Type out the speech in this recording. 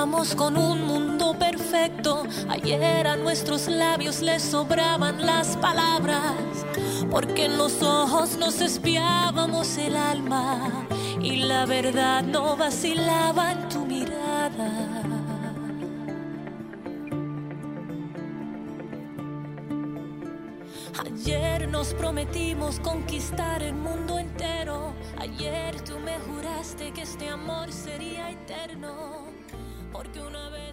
Soñábamos con un mundo perfecto. Ayer a nuestros labios les sobraban las palabras, porque en los ojos nos espiábamos el alma y la verdad no vacilaba en tu mirada. Ayer nos prometimos conquistar el mundo entero. Ayer tú me juraste que este amor sería eterno, porque una vez